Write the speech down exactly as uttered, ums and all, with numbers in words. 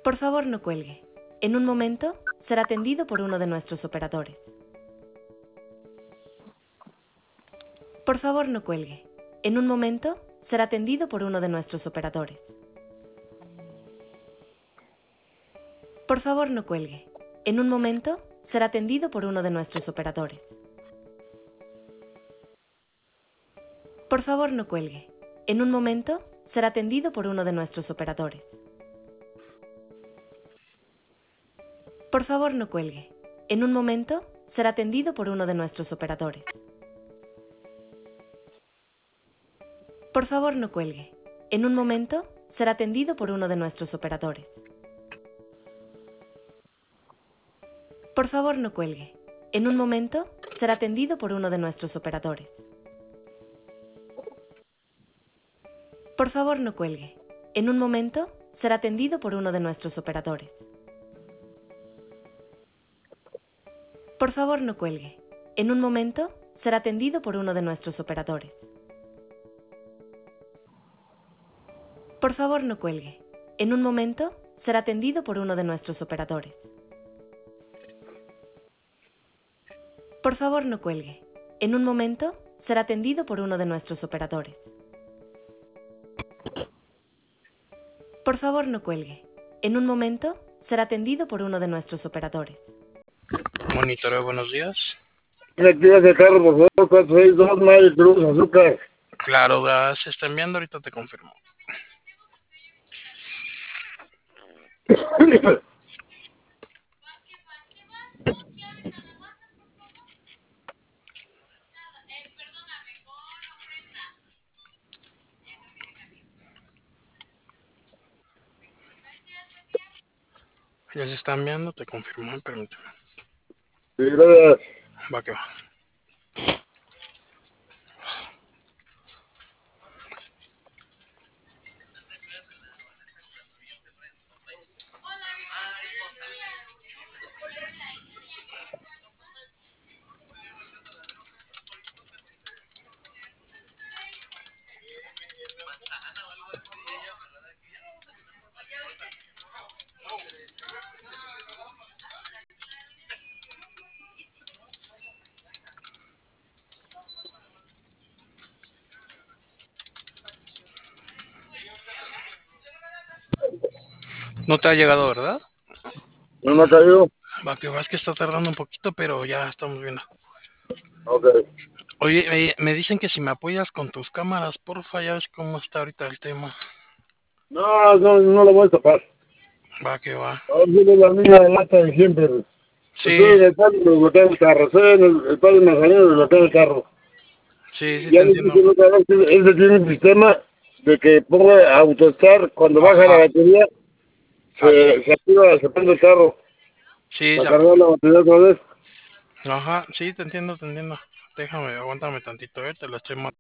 Por favor, no cuelgue. En un momento, será atendido por uno de nuestros operadores. Por favor, no cuelgue. En un momento, será atendido por uno de nuestros operadores. Por favor, no cuelgue. En un momento, será atendido por uno de nuestros operadores. Por favor, no cuelgue. En un momento, será atendido por uno de nuestros operadores. Por favor, no cuelgue. En un momento, será atendido por uno de nuestros operadores. Por favor, no cuelgue. En un momento, será atendido por uno de nuestros operadores. Por favor, no cuelgue. En un momento, será atendido por uno de nuestros operadores. Por favor, no cuelgue. En un momento, será atendido por uno de nuestros operadores. Por favor, no cuelgue. En un momento, será atendido por uno de nuestros operadores. Por favor, no cuelgue. En un momento, será atendido por uno de nuestros operadores. Por favor, no cuelgue. En un momento, será atendido por uno de nuestros operadores. Por favor, no cuelgue. En un momento, será atendido por uno de nuestros operadores. Monitoreo, buenos días. Me tiras de carro, por favor, cuatro seis dos, Mayo Cruz, azúcar. Claro, gas se está enviando, ahorita te confirmo. Ya se está enviando, te confirmo, permíteme. Sí, gracias. Va que va. No te ha llegado, ¿verdad? No me ha caído. Va que va, es que está tardando un poquito, pero ya estamos viendo. Ok. Oye, eh, me dicen que si me apoyas con tus cámaras, porfa, ya ves cómo está ahorita el tema. No, no, no lo voy a tapar. Va que va. Ahora viene la misma lata de siempre. Sí, Estoy en el padre de bloquear el carro. Estoy en el, el padre Manzanero de bloquear el carro. sí, sí te Ya le entiendo. dije otra vez que ese tiene un sistema de que ponga autoestar cuando baja la Ajá. batería, Así. se, se activa, se prende el carro. Sí, Para se cargar la batería otra vez. Ajá, sí, te entiendo, te entiendo. Déjame, aguántame tantito, eh, te lo estoy matando.